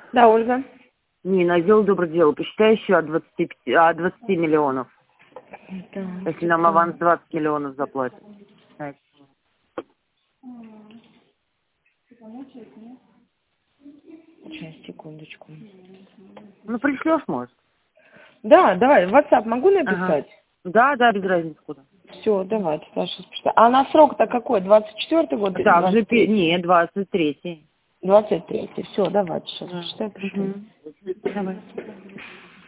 Да, Ольга. Нина, отдел добрых дел. Посчитай еще от 20 миллионов. Да, Если нам аванс 20 миллионов заплатят. Сейчас, секундочку. Ну, пришлешь, может. Да, давай, в WhatsApp могу Ага. написать? Да, да, без разницы куда. Все, давайте, Саша, спасибо. А на срок-то какой? 24-й год или Так, же, 23-й? не, 23-й. 23-й. Все, давайте сейчас Да. посчитаю, пришлю. Угу. Давай.